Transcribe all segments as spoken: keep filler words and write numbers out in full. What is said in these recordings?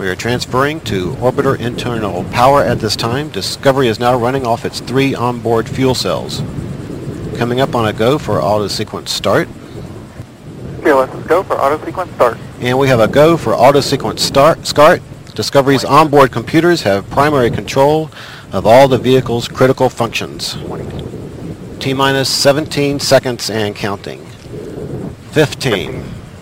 We are transferring to orbiter internal power at this time. Discovery is now running off its three onboard fuel cells. Coming up on a go for auto sequence start. Okay, let's go for auto sequence start. And we have a go for auto sequence start. Start. Discovery's onboard computers have primary control of all the vehicle's critical functions. T-minus seventeen seconds and counting. fifteen.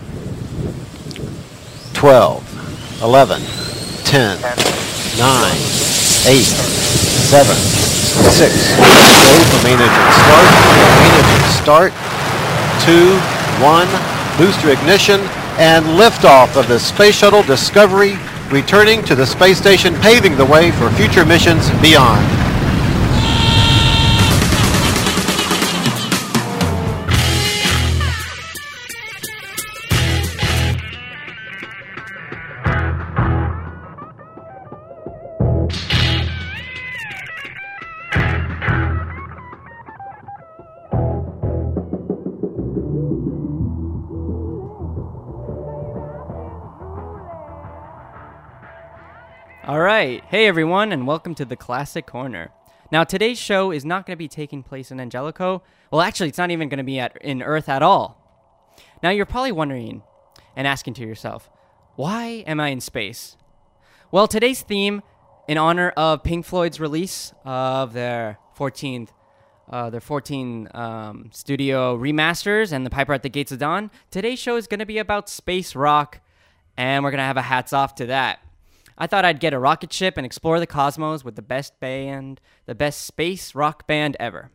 twelve. eleven. ten. nine. eight. seven. six. Go for main engine start. Main engine start. two. one. Booster ignition. And liftoff of the Space Shuttle Discovery, returning to the space station, paving the way for future missions beyond. All right. Hey, everyone, and welcome to the Classic Corner. Now, today's show is not going to be taking place in Angelico. Well, actually, it's not even going to be at, in Earth at all. Now, you're probably wondering and asking to yourself, why am I in space? Well, today's theme, in honor of Pink Floyd's release of their fourteenth, uh, their fourteen um, studio remasters and The Piper at the Gates of Dawn, today's show is going to be about space rock, and we're going to have a hats off to that. I thought I'd get a rocket ship and explore the cosmos with the best band, the best space rock band ever.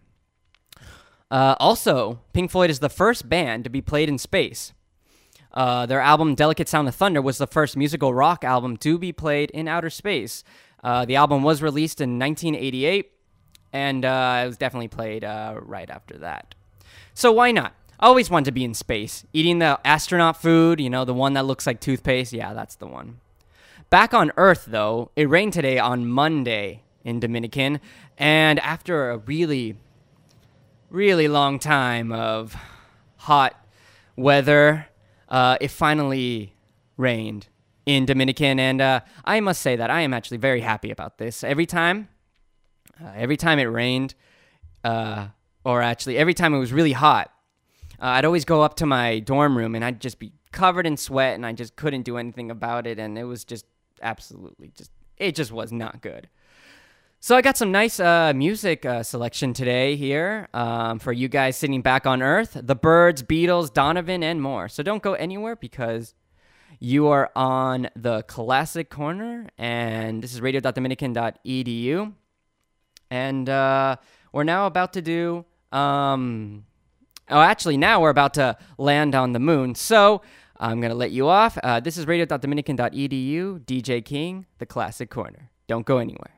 Uh, also, Pink Floyd is the first band to be played in space. Uh, their album Delicate Sound of Thunder was the first musical rock album to be played in outer space. Uh, the album was released in nineteen eighty-eight, and uh, it was definitely played uh, right after that. So why not? I always wanted to be in space. Eating the astronaut food, you know, the one that looks like toothpaste. Yeah, that's the one. Back on Earth, though, it rained today on Monday in Dominican, and after a really, really long time of hot weather, uh, it finally rained in Dominican, and uh, I must say that I am actually very happy about this. Every time, uh, every time it rained, uh, or actually every time it was really hot, uh, I'd always go up to my dorm room, and I'd just be covered in sweat, and I just couldn't do anything about it, and it was just absolutely just it just was not good. So I got some nice uh music uh, selection today here um for you guys sitting back on Earth: the Byrds, Beatles, Donovan, and more. So don't go anywhere, because you are on the Classic Corner, and this is radio dot dominican dot e d u, and uh we're now about to do um oh actually now we're about to land on the moon. So I'm going to let you off. Uh, this is radio dot dominican dot e d u, D J King, the Classic Corner. Don't go anywhere.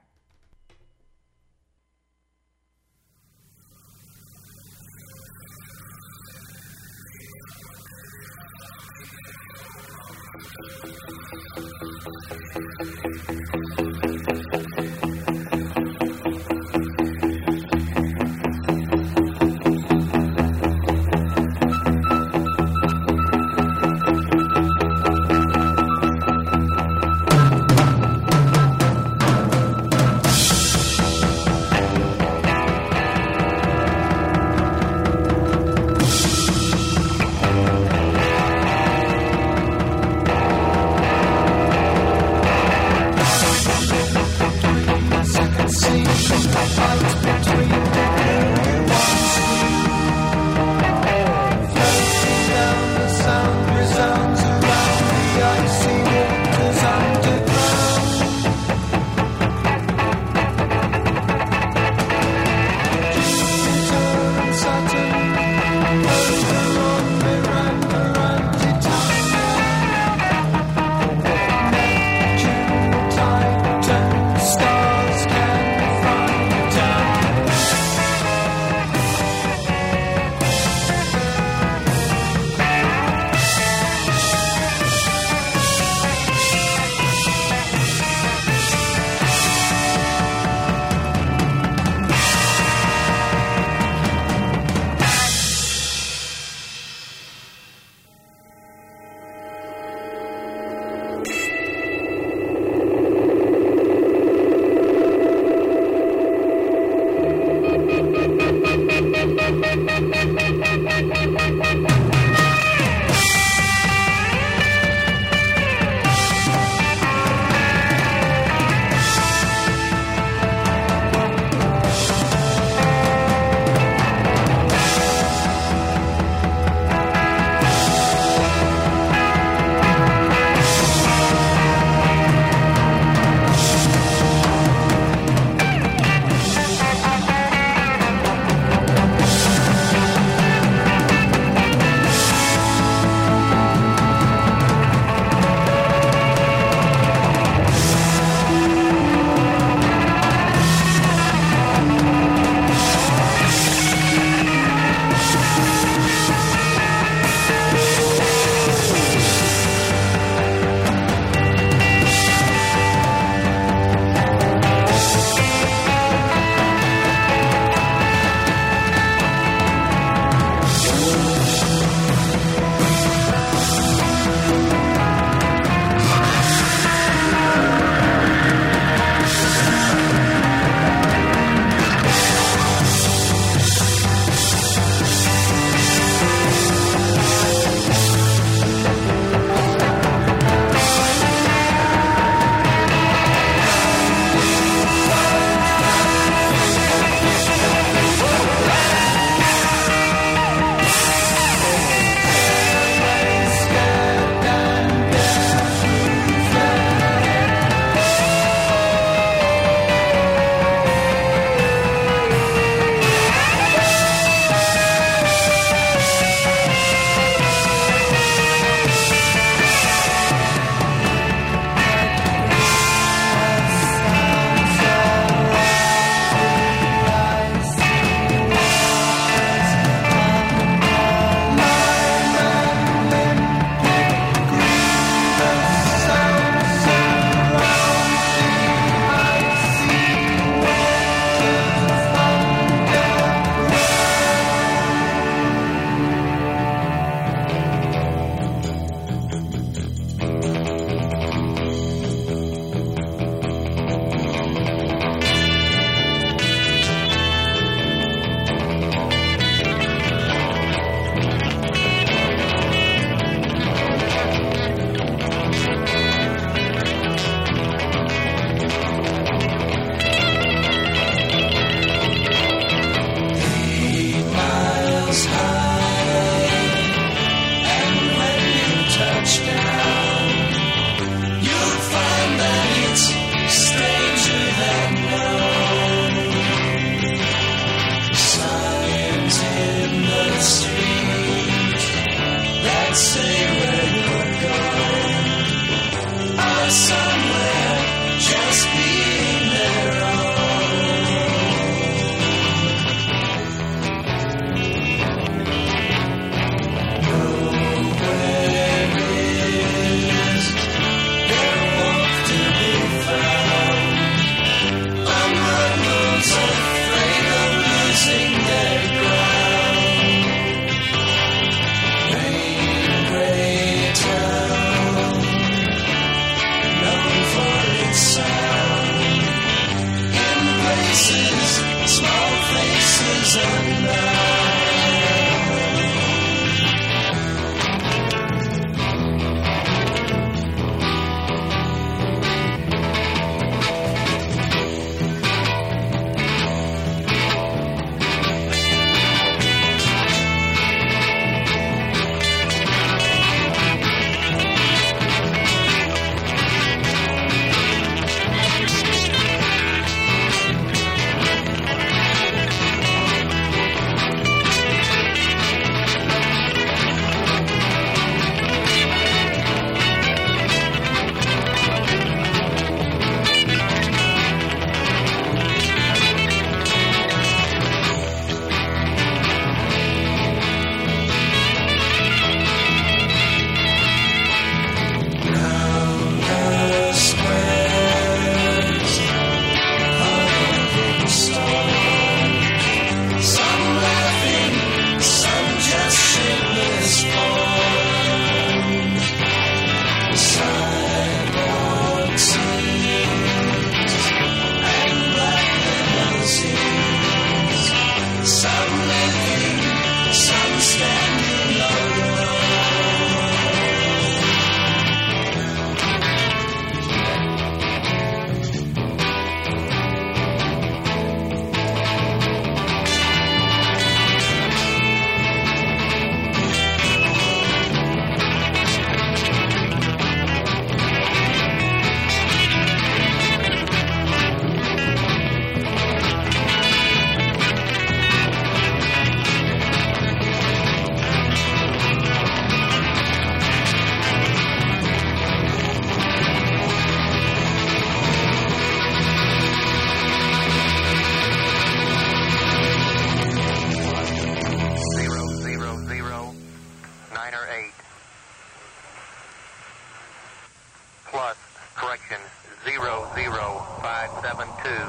two.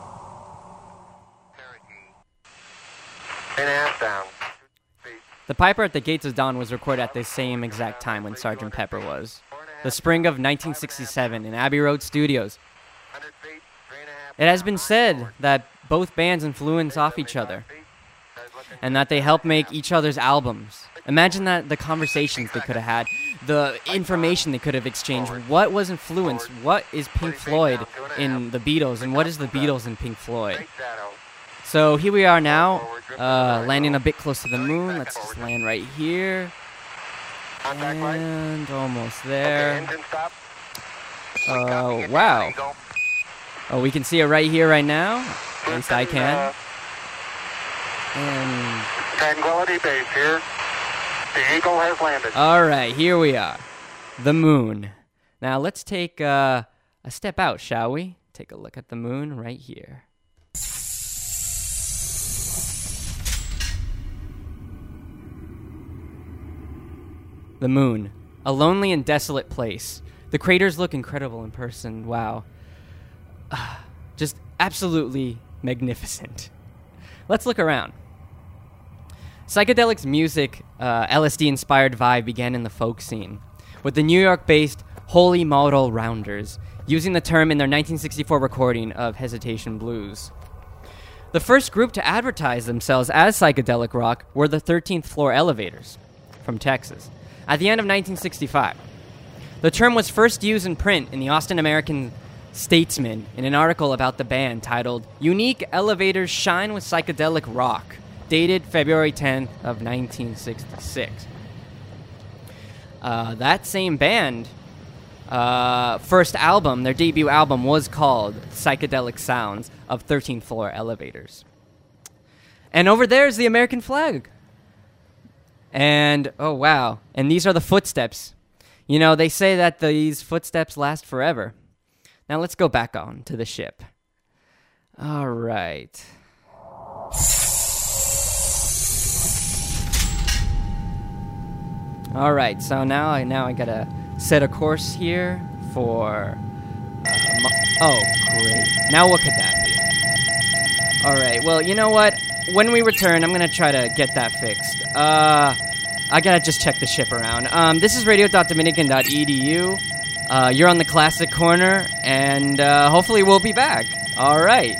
Cherokee. Three and a half down. The Piper at the Gates of Dawn was recorded at the same exact time when Sergeant Pepper was. The spring of nineteen sixty-seven in Abbey Road Studios. It has been said that both bands influence off each other and that they help make each other's albums. Imagine that the conversations they could have had, the information they could have exchanged. What was influenced? What is Pink Floyd in the Beatles, and what is the Beatles in Pink Floyd? So here we are now, uh, landing a bit close to the moon. Let's just land right here. And almost there. Oh, wow. Oh, we can see it right here, right now. At least I can. And Tranquility Base here. The Eagle has landed. all right, here we are. The moon. Now let's take uh, a step out, shall we? Take a look at the moon right here. The moon. A lonely and desolate place. The craters look incredible in person. Wow. Uh, just absolutely magnificent. Let's look around. Psychedelic's music, uh, L S D-inspired vibe began in the folk scene, with the New York-based Holy Model Rounders using the term in their nineteen sixty-four recording of Hesitation Blues. The first group to advertise themselves as psychedelic rock were the thirteenth Floor Elevators from Texas at the end of nineteen sixty-five. The term was first used in print in the Austin American Statesman in an article about the band titled Unique Elevators Shine with Psychedelic Rock, dated February tenth of nineteen sixty-six. Uh, that same band, uh, first album, their debut album, was called Psychedelic Sounds of thirteenth Floor Elevators. And over there is the American flag. And, oh wow, and these are the footsteps. You know, they say that these footsteps last forever. Now let's go back on to the ship. All right. All right, so now I now I gotta set a course here for. Uh, mo- oh, great! Now what could that be? All right. Well, you know what? When we return, I'm gonna try to get that fixed. Uh, I gotta just check the ship around. Um, this is radio dot dominican dot e d u. Uh, you're on the Classic Corner, and uh, hopefully we'll be back. All right.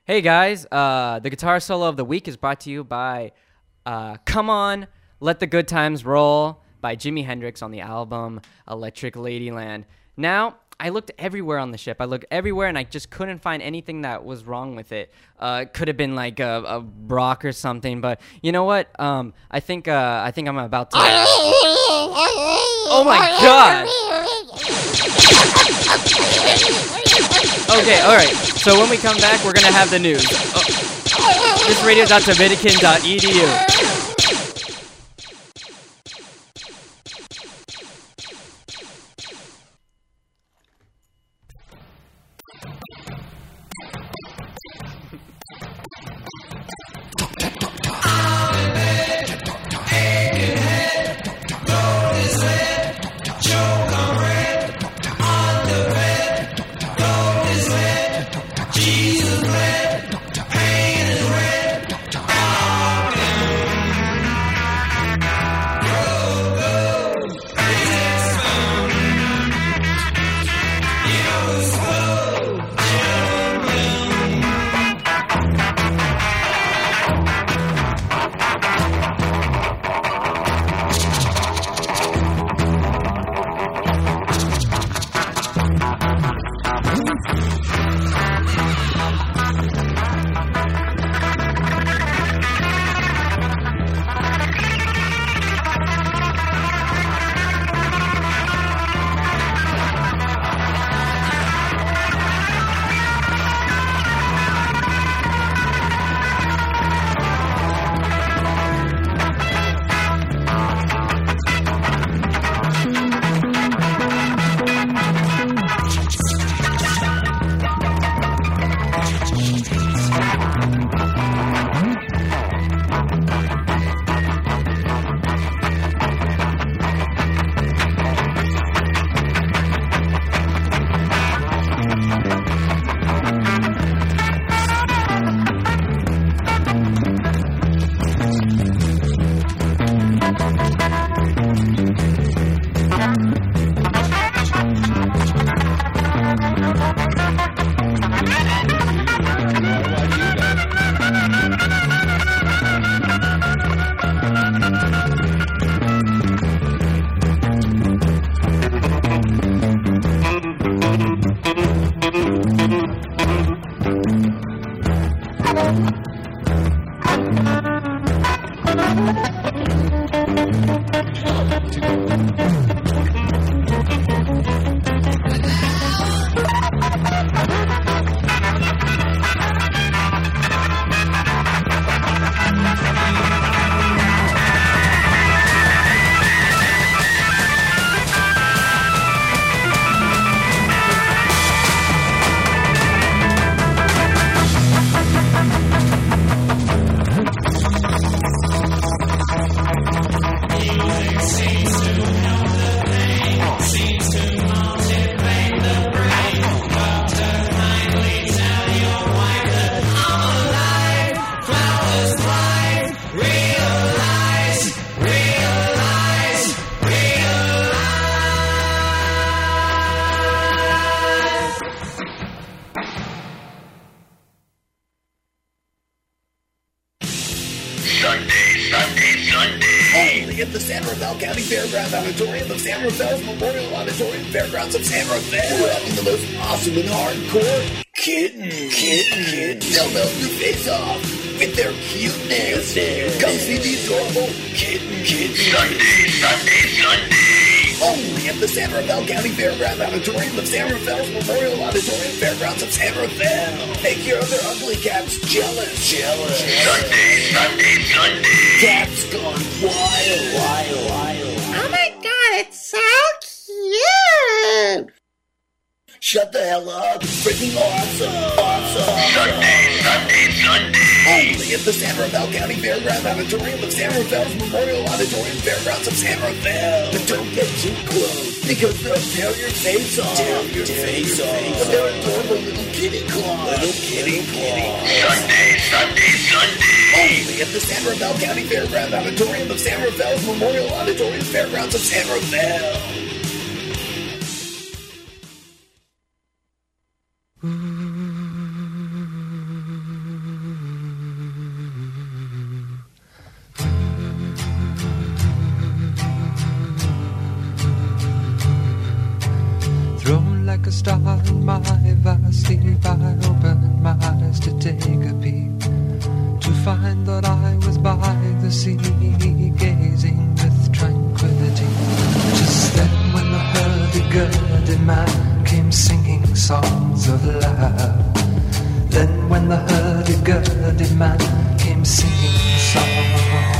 Hey guys, uh, the guitar solo of the week is brought to you by uh, Come On, Let the Good Times Roll by Jimi Hendrix on the album Electric Ladyland. Now, I looked everywhere on the ship. I looked everywhere and I just couldn't find anything that was wrong with it. Uh, it could have been like a, a rock or something, but you know what? Um, I think uh, I think I'm about to. Oh my god! Okay, all right. So when we come back, we're gonna have the news. Oh. This radio's out to Vidican dot e d u. At the San Rafael County Fairgrounds Auditorium of San Rafael's Memorial Auditorium Fairgrounds of San Rafael. We're having the most awesome and hardcore kitten, kitten, kitten. They'll melt your face off with their cuteness. Come see the adorable kitten, kitten. Sunday, Sunday, Sunday. Only at the San Rafael County Fairgrounds Auditorium of San Rafael's Memorial Auditorium Fairgrounds of San Rafael. Make your other ugly cats jealous, jealous. Sunday, Sunday, Sunday. Cats gone wild, wild, wild. Oh my god, it's so cute! Shut the hell up. Freaking awesome. Awesome. Sunday, Sunday, Sunday. Only at the San Rafael County Fairgrounds Auditorium of San Rafael's Memorial Auditorium Fairgrounds of San Rafael. But don't get too close, because they'll tear your face off. Tear your tear face your off. Face they're adorable little kitty claws. Little kitty claws. Sunday, Sunday, Sunday. Only at the San Rafael County Fairgrounds Auditorium of San Rafael's Memorial Auditorium Fairgrounds of San Rafael. focused on my vast sleep, I opened my eyes to take a peep, to find that I was by the sea, gazing with tranquility. Just then when the hurdy-gurdy man came singing songs of love, then when the hurdy-gurdy man came singing songs of love,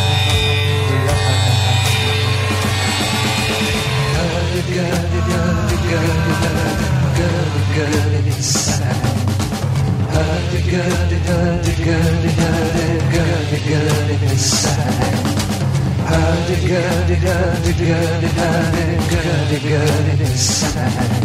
hurdy-gurdy, hurdy-gurdy, hurdy-gurdy sang. Hurdy-gurdy, hurdy-gurdy, hurdy-gurdy sang. Hurdy-gurdy, hurdy-gurdy, hurdy-gurdy sang.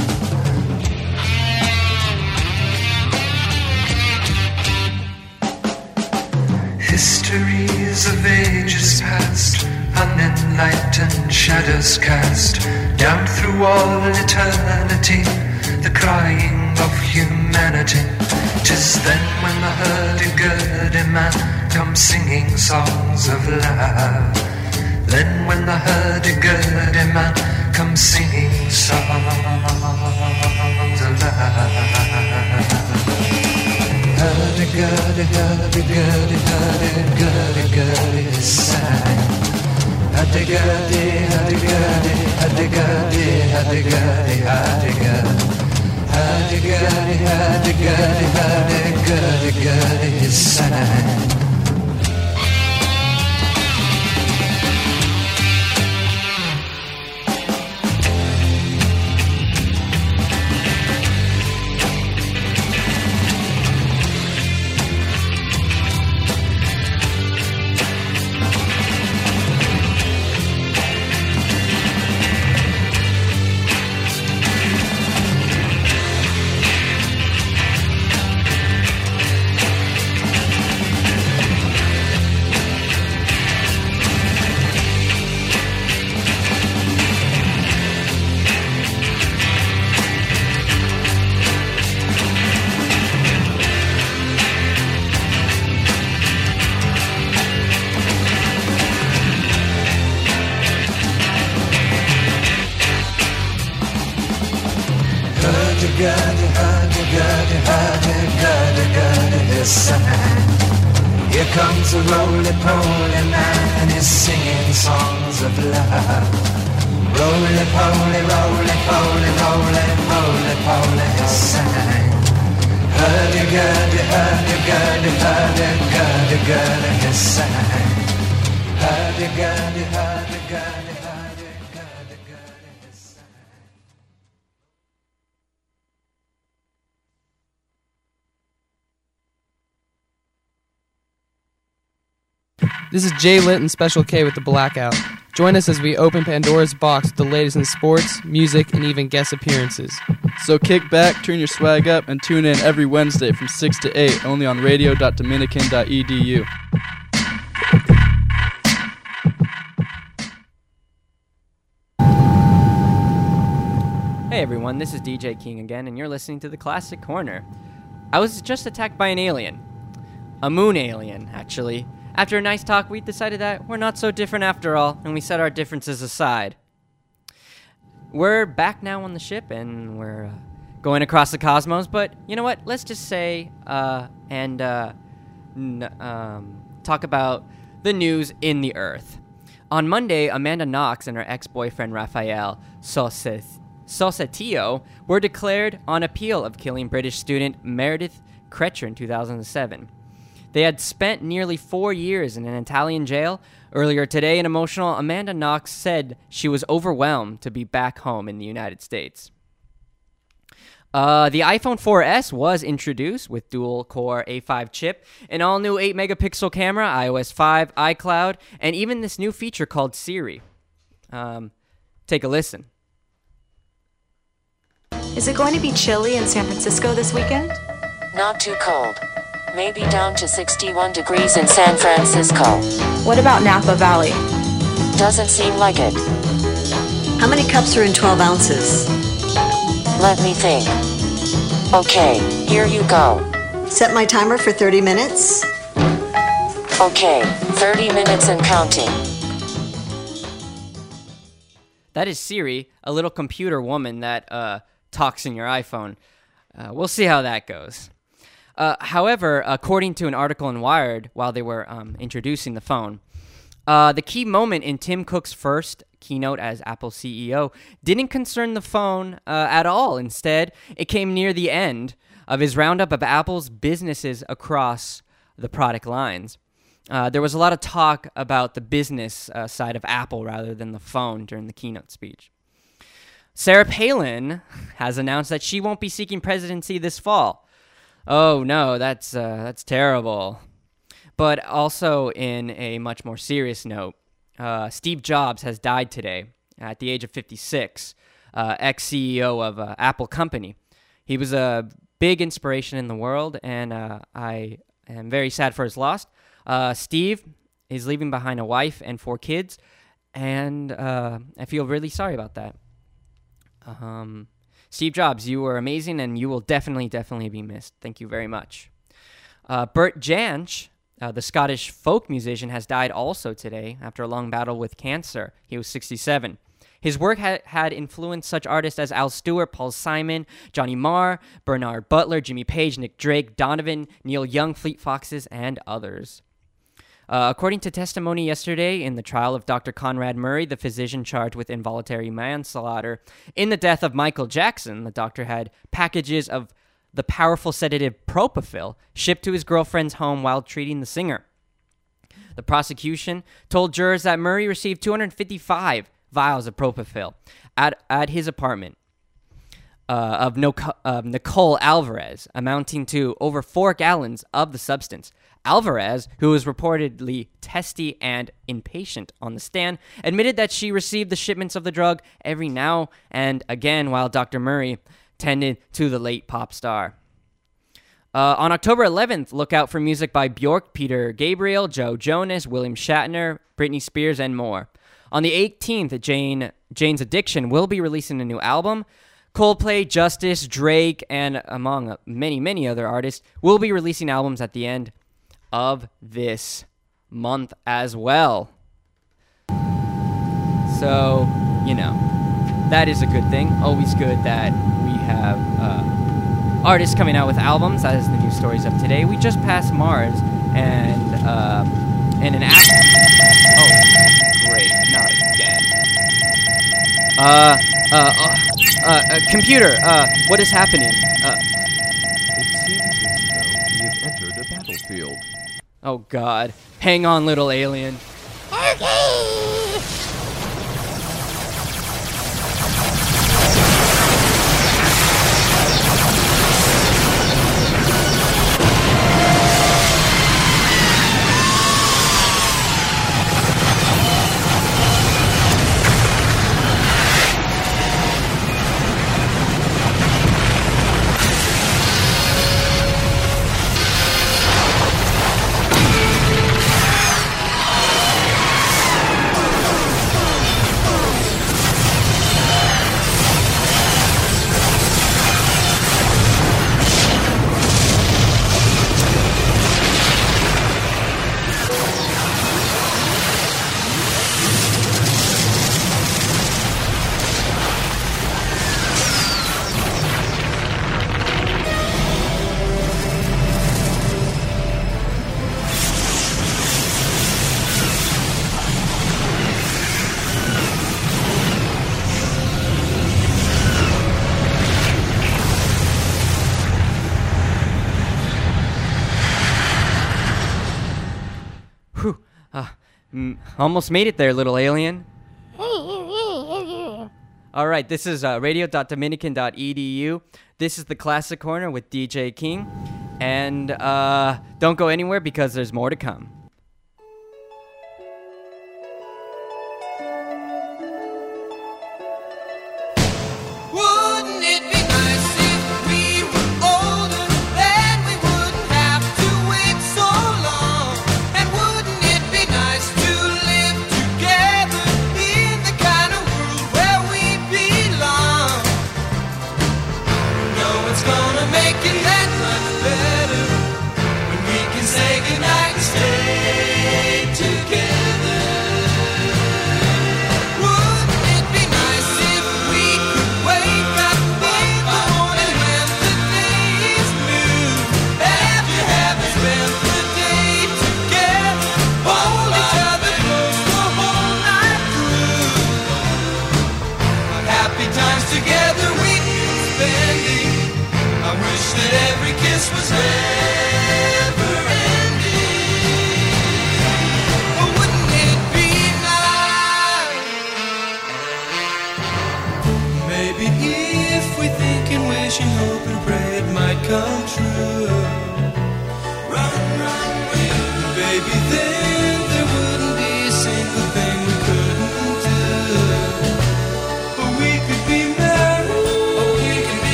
Histories of ages past, unenlightened shadows cast down through all eternity, the crying of humanity. 'Tis then when the hurdy-gurdy man comes singing songs of love. Then when the hurdy-gurdy man comes singing songs of love. Hurdy-gurdy, hurdy-gurdy, hurdy-gurdy-gurdy sang. Hurdy-gurdy, hurdy-gurdy, hurdy-gurdy, hurdy-gurdy, hurdy-gurdy. Hurdy-gurdy, hurdy-gurdy, hurdy-gurdy-gurdy sang. Hurdy-gurdy, hurdy-gurdy, hurdy-gurdy-gurdy sang. Here comes a roly-poly man, he's singing songs of love. Roly-poly, roly-poly, roly-poly-poly, he sang. Hurdy-gurdy, hurdy-gurdy, hurdy-gurdy-gurdy, he sang. Hurdy-gurdy, hurdy-gurdy, hurdy-gurdy-gurdy, he sang. This is Jay Linton, Special K with the Blackout. Join us as we open Pandora's box with the latest in sports, music, and even guest appearances. So kick back, turn your swag up, and tune in every Wednesday from six to eight, only on radio dot dominican dot e d u. Hey everyone, this is D J King again, and you're listening to the Classic Corner. I was just attacked by an alien. A moon alien, actually. After a nice talk, we decided that we're not so different after all, and we set our differences aside. We're back now on the ship, and we're uh, going across the cosmos, but you know what? Let's just say, uh, and uh, n- um, talk about the news in the Earth. On Monday, Amanda Knox and her ex-boyfriend Rafael Sosetio were declared on appeal of killing British student Meredith Kretcher in two thousand seven. They had spent nearly four years in an Italian jail. Earlier today, an emotional Amanda Knox said she was overwhelmed to be back home in the United States. Uh, the iPhone four S was introduced with dual-core A five chip, an all-new eight megapixel camera, i O S five, iCloud, and even this new feature called Siri. Um, take a listen. Is it going to be chilly in San Francisco this weekend? Not too cold. Maybe down to sixty-one degrees in San Francisco. What about Napa Valley? Doesn't seem like it. How many cups are in twelve ounces? Let me think. Okay, here you go. Set my timer for thirty minutes. Okay, thirty minutes and counting. That is Siri, a little computer woman that uh, talks in your iPhone. Uh, we'll see how that goes. Uh, however, according to an article in Wired, while they were um, introducing the phone, uh, the key moment in Tim Cook's first keynote as Apple C E O didn't concern the phone uh, at all. Instead, it came near the end of his roundup of Apple's businesses across the product lines. Uh, there was a lot of talk about the business uh, side of Apple rather than the phone during the keynote speech. Sarah Palin has announced that she won't be seeking presidency this fall. Oh no, that's uh, that's terrible. But also in a much more serious note, uh, Steve Jobs has died today at the age of fifty-six, uh, ex-C E O of uh, Apple Company. He was a big inspiration in the world, and uh, I am very sad for his loss. Uh, Steve is leaving behind a wife and four kids, and uh, I feel really sorry about that. Um, Steve Jobs, you were amazing, and you will definitely, definitely be missed. Thank you very much. Uh, Bert Jansch, uh, the Scottish folk musician, has died also today after a long battle with cancer. He was sixty-seven. His work ha- had influenced such artists as Al Stewart, Paul Simon, Johnny Marr, Bernard Butler, Jimmy Page, Nick Drake, Donovan, Neil Young, Fleet Foxes, and others. Uh, according to testimony yesterday in the trial of Doctor Conrad Murray, the physician charged with involuntary manslaughter in the death of Michael Jackson, the doctor had packages of the powerful sedative Propofol shipped to his girlfriend's home while treating the singer. The prosecution told jurors that Murray received two hundred fifty-five vials of Propofol at, at his apartment uh, of no, uh, Nicole Alvarez, amounting to over four gallons of the substance. Alvarez, who was reportedly testy and impatient on the stand, admitted that she received the shipments of the drug every now and again while Doctor Murray tended to the late pop star. Uh, on October eleventh, look out for music by Bjork, Peter Gabriel, Joe Jonas, William Shatner, Britney Spears, and more. On the eighteenth, Jane Jane's Addiction will be releasing a new album. Coldplay, Justice, Drake, and among many, many other artists will be releasing albums at the end of this month as well. So, you know, that is a good thing. Always good that we have uh, artists coming out with albums, as the news stories of today. We just passed Mars, and uh, and an act. Oh, great! Not again. Uh, uh, uh, uh, uh computer. Uh, what is happening? Uh, it seems as though we have entered a battlefield. Oh God! Hang on, little alien. Okay. Almost made it there, little alien. All right, this is uh, radio dot dominican dot e d u. This is the Classic Corner with D J King. And uh, don't go anywhere because there's more to come. Wouldn't it be nice if we were older, then we wouldn't have to wait so long? And wouldn't it be nice to live together in the kind of world where we belong? No one's gonna make it that much better when we can say goodnight and stay.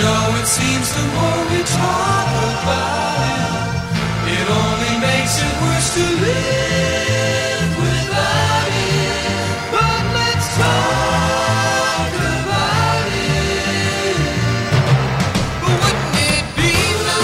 know it seems the more we talk about it, it only makes it worse to live without it. But let's talk about it. But wouldn't it be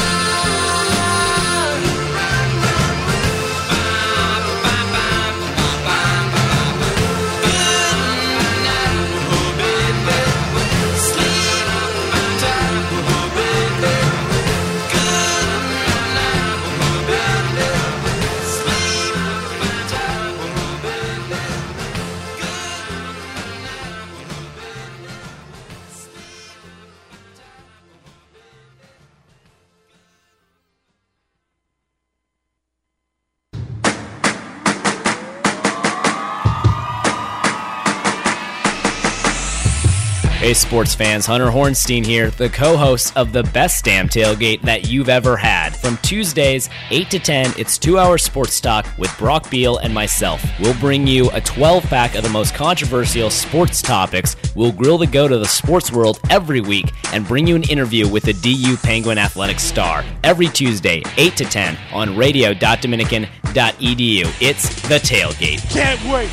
Hey sports fans, Hunter Hornstein here, the co-host of the best damn tailgate that you've ever had. From Tuesdays, eight to ten, it's two-hour sports talk with Brock Beal and myself. We'll bring you a twelve-pack of the most controversial sports topics. We'll grill the GOAT of the sports world every week and bring you an interview with a D U Penguin Athletics star. Every Tuesday, eight to ten, on radio dot dominican dot e d u. It's The Tailgate. Can't wait!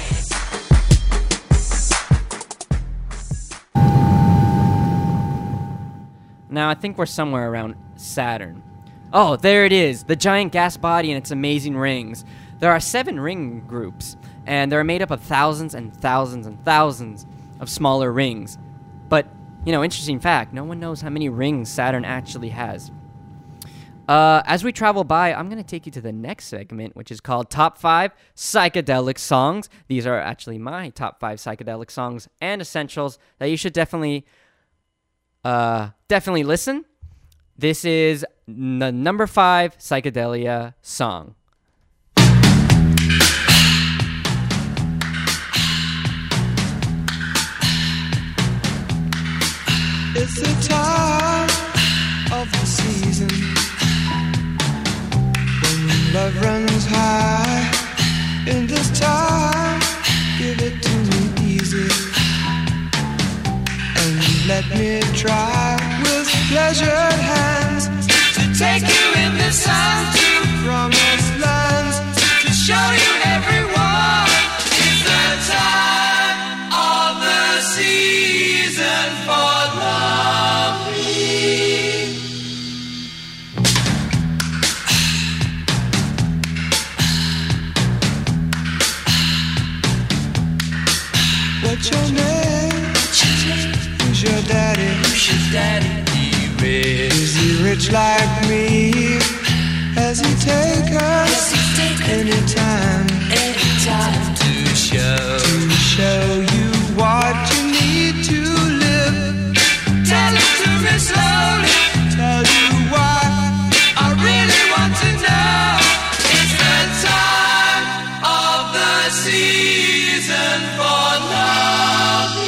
Now, I think we're somewhere around Saturn. Oh, there it is, the giant gas body and its amazing rings. There are seven ring groups, and they're made up of thousands and thousands and thousands of smaller rings. But, you know, interesting fact, no one knows how many rings Saturn actually has. Uh, as we travel by, I'm going to take you to the next segment, which is called Top five Psychedelic Songs. These are actually my top five psychedelic songs and essentials that you should definitely... Uh, definitely listen. This is the number five psychedelia song. It's the time of the season when love runs high. In this time, give it to me easy. Let me try with pleasured hands to take you in the sun to promised lands, to show you everyone. It's the time of the season for loving. What's your name? What's your name? Who's your daddy? Who's your daddy? He rich. Is he rich like me? Has he take us anytime? Anytime to show to show you what you need to live. Tell it to me slowly. Tell you why I really want to know. It's the time of the season for loving.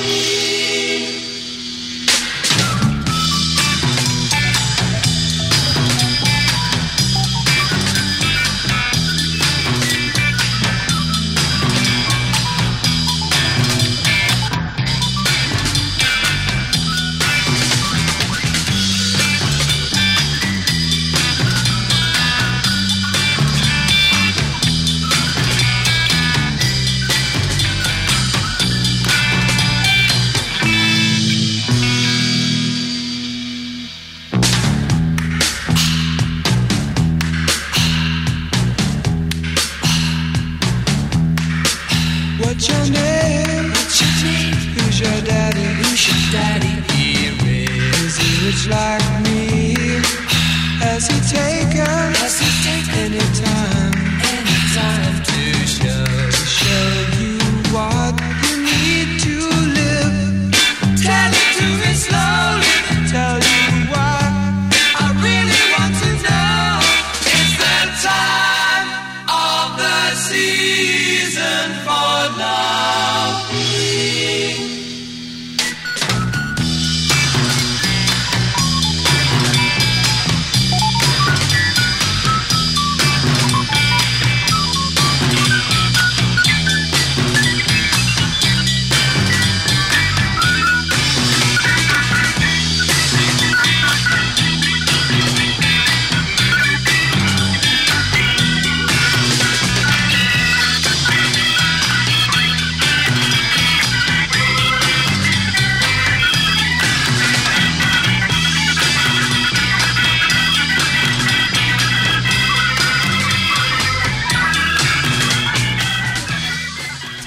What's your name? What's your name? Who's your daddy? Who's your daddy? He rich. Is he rich like me? Has he taken? Has he taken anytime? Anytime to show to show you what you need to live. Tell it to me slowly. Tell you why I really want to know. It's the time of the season for loving.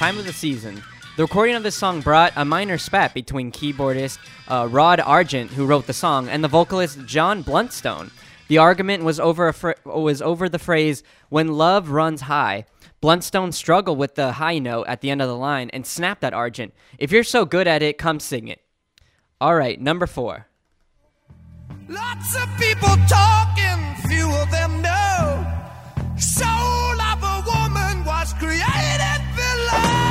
Time of the Season. The recording of this song brought a minor spat between keyboardist uh, Rod Argent, who wrote the song, and the vocalist John Bluntstone. The argument was over a fr- was over the phrase, "When love runs high." Bluntstone struggled with the high note at the end of the line and snapped at Argent, "If you're so good at it, come sing it." All right, number four. Lots of people talking, few of them know. Soul of a woman was created below.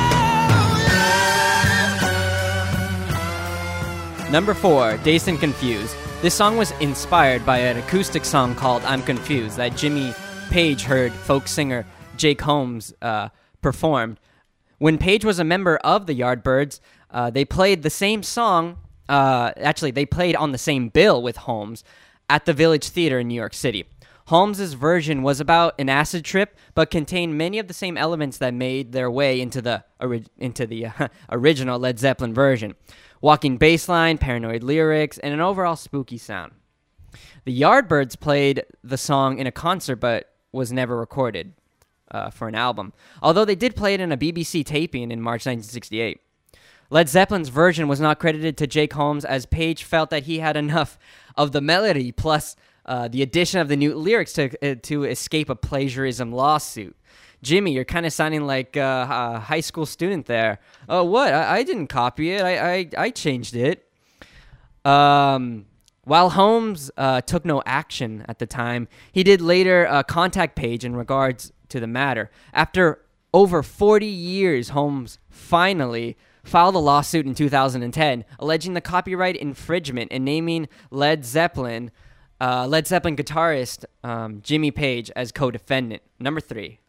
Number four, Dazed and Confused. This song was inspired by an acoustic song called I'm Confused that Jimmy Page heard folk singer Jake Holmes uh, performed. When Page was a member of the Yardbirds, uh, they played the same song, uh, actually they played on the same bill with Holmes at the Village Theater in New York City. Holmes' version was about an acid trip, but contained many of the same elements that made their way into the ori- into the uh, original Led Zeppelin version. Walking bass line, paranoid lyrics, and an overall spooky sound. The Yardbirds played the song in a concert, but was never recorded uh, for an album, although they did play it in a B B C taping in March nineteen sixty-eight. Led Zeppelin's version was not credited to Jake Holmes, as Page felt that he had enough of the melody plus uh, the addition of the new lyrics to uh, to escape a plagiarism lawsuit. Jimmy, you're kind of sounding like uh, a high school student there. Oh, what? I, I didn't copy it. I, I, I changed it. Um, while Holmes uh, took no action at the time, he did later uh, contact Page in regards to the matter. After over forty years, Holmes finally filed a lawsuit in two thousand ten, alleging the copyright infringement and naming Led Zeppelin, uh, Led Zeppelin guitarist um, Jimmy Page as co-defendant. Number three.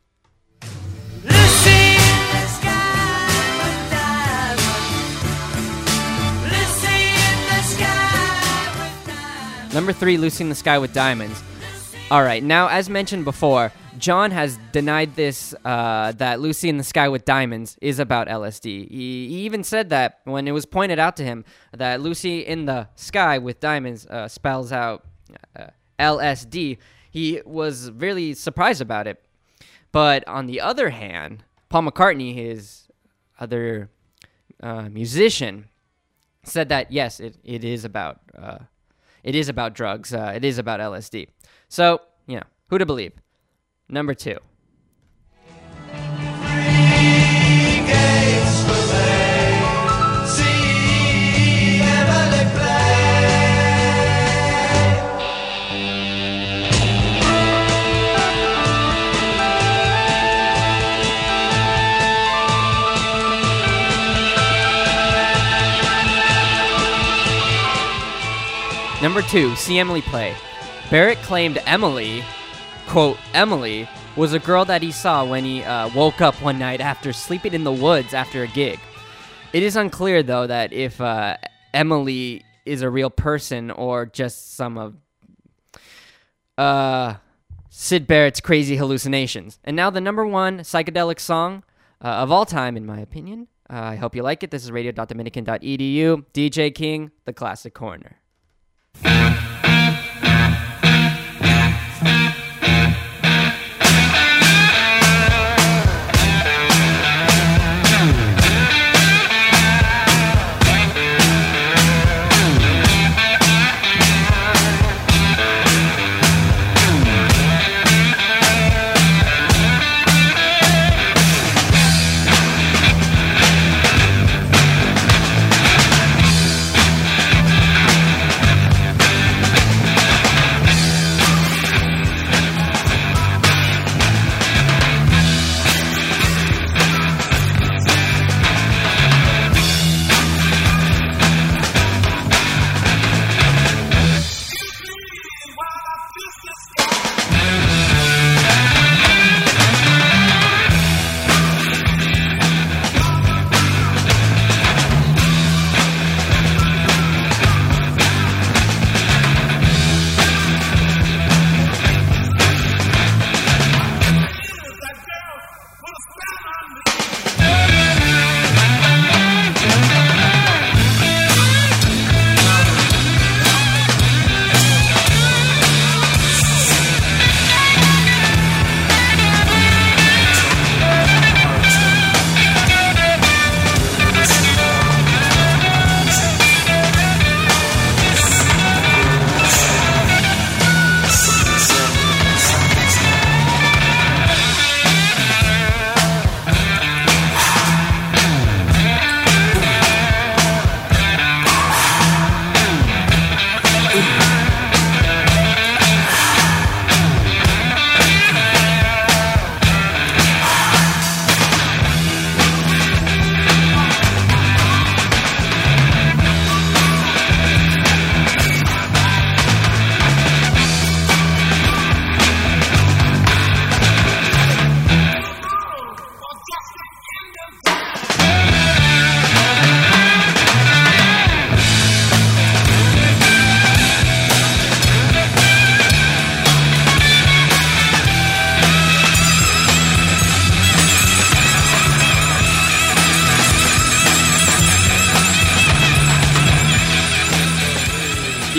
Number three, Lucy in the Sky with Diamonds. All right, now as mentioned before, John has denied this, uh, that Lucy in the Sky with Diamonds is about L S D. He, he even said that when it was pointed out to him that Lucy in the Sky with Diamonds uh, spells out uh, L S D, he was really surprised about it. But on the other hand, Paul McCartney, his other uh, musician, said that yes, it, it is about uh, it is about drugs. Uh, it is about L S D. So, you know, who to believe? Number two. Number two, See Emily Play. Barrett claimed Emily, quote, Emily, was a girl that he saw when he uh, woke up one night after sleeping in the woods after a gig. It is unclear, though, that if uh, Emily is a real person or just some of uh, Syd Barrett's crazy hallucinations. And now the number one psychedelic song uh, of all time, in my opinion. Uh, I hope you like it. This is radio dot dominican dot e d u. D J King, The Classic Corner.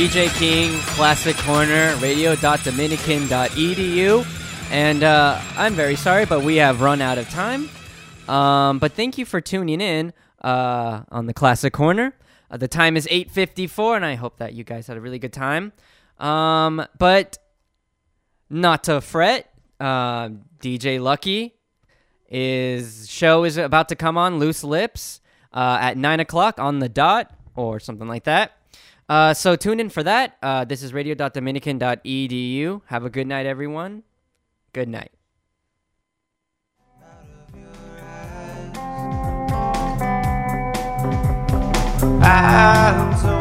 D J King, Classic Corner, radio dot dominican dot e d u. And uh, I'm very sorry, but we have run out of time. Um, but thank you for tuning in uh, on the Classic Corner. Uh, the time is eight fifty-four, and I hope that you guys had a really good time. Um, but not to fret, uh, D J Lucky, his show is about to come on, Loose Lips, uh, at nine o'clock on the dot, or something like that. Uh, so tune in for that. Uh, this is radio dot dominican dot e d u. Have a good night, everyone. Good night. I'm so